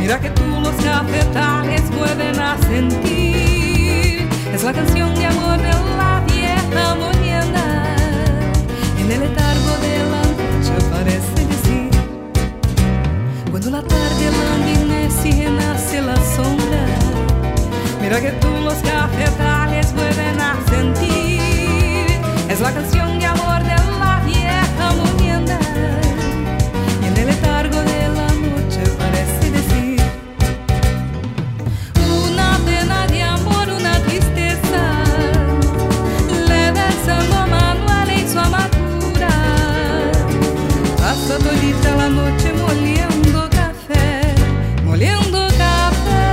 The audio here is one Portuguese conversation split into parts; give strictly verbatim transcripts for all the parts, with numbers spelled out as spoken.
Mira que tú los cafetales vuelven a sentir. Es la canción de amor de la vieja molienda. En el letargo de la noche parece decir, cuando la tarde languidece y nace la sombra. Mira que tú los cafetales vuelven a sentir. Es la canción de amor de la vieja molienda. Y en el letargo de la noche parece decir, una pena de amor, una tristeza, le besando Manuel en su amargura. Pasa todita la noche moliendo café, moliendo café.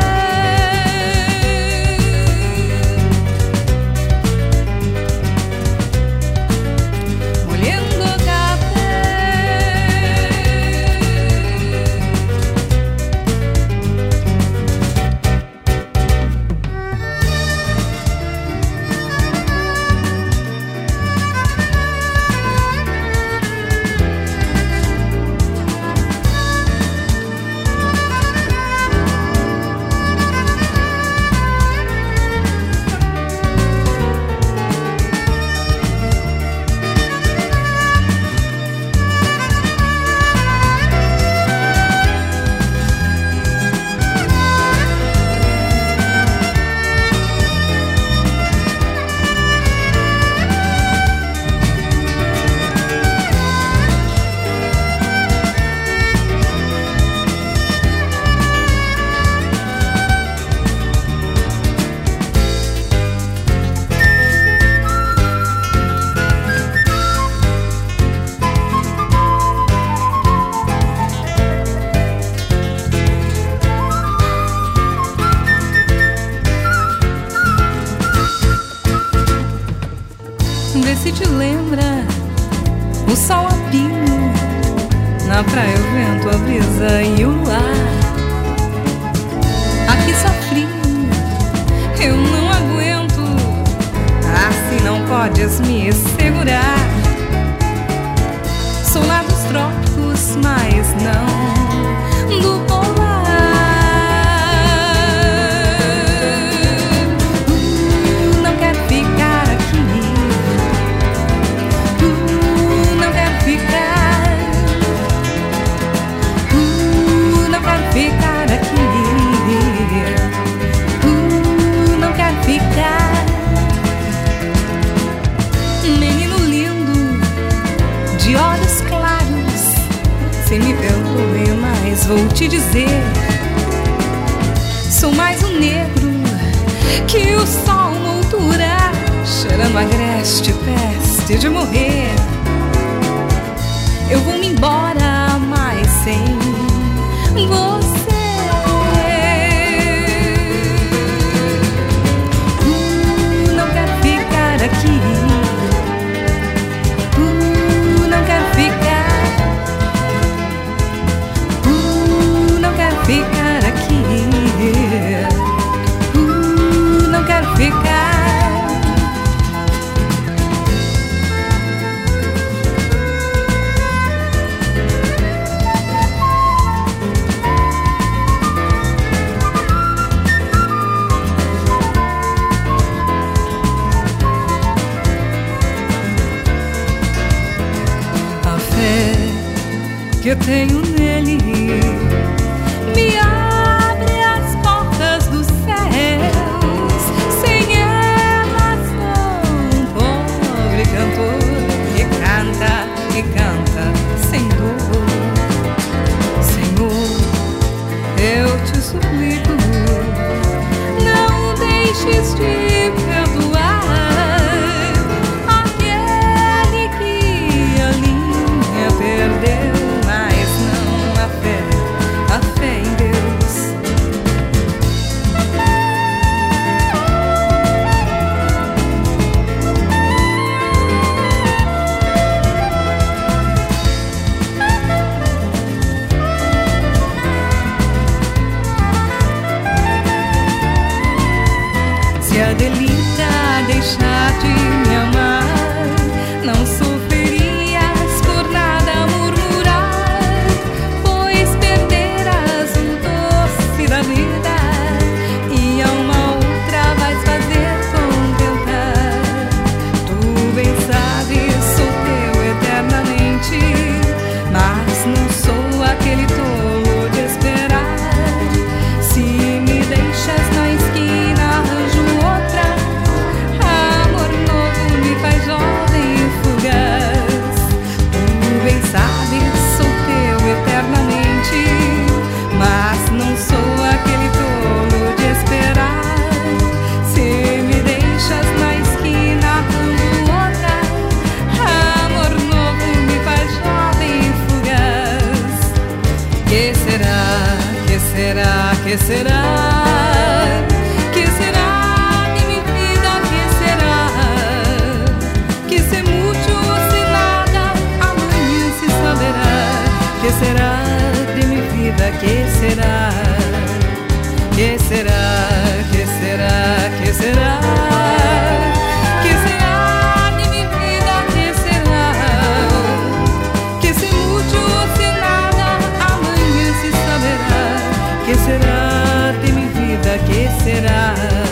Vê se te lembra o sol a pino, na praia o vento, a brisa e o ar. Aqui só frio, eu não aguento, assim não podes me segurar. Sou lá dos trópicos, mas não do polar. uh, Não quero ficar aqui, ficar aqui, uh, não quero ficar. Menino lindo, de olhos claros, sem me perdoe, mas vou te dizer, sou mais um negro que o sol moldura, cheirando agreste, peste de morrer. Eu vou me embora, mas sem você. Uh, não quero ficar aqui, uh, não quero ficar, uh, não quero ficar aqui, uh, não quero ficar. Que eu tenho nele me abre as portas dos céus. Sem ela sou um pobre cantor que canta e canta sem dor. Senhor, eu te suplico, não deixes de perdoar aquele que a linha perdeu. A fé em Deus. que será? Que será de mi vida? Que será? Que se mucho o se nada, amanhã se saberá. Que será de mi vida? Que será? Que será? Que será? Que será? Que será de mi vida? Que será? Que se mucho o se nada, amanhã se saberá. Que será de mi vida? Que será?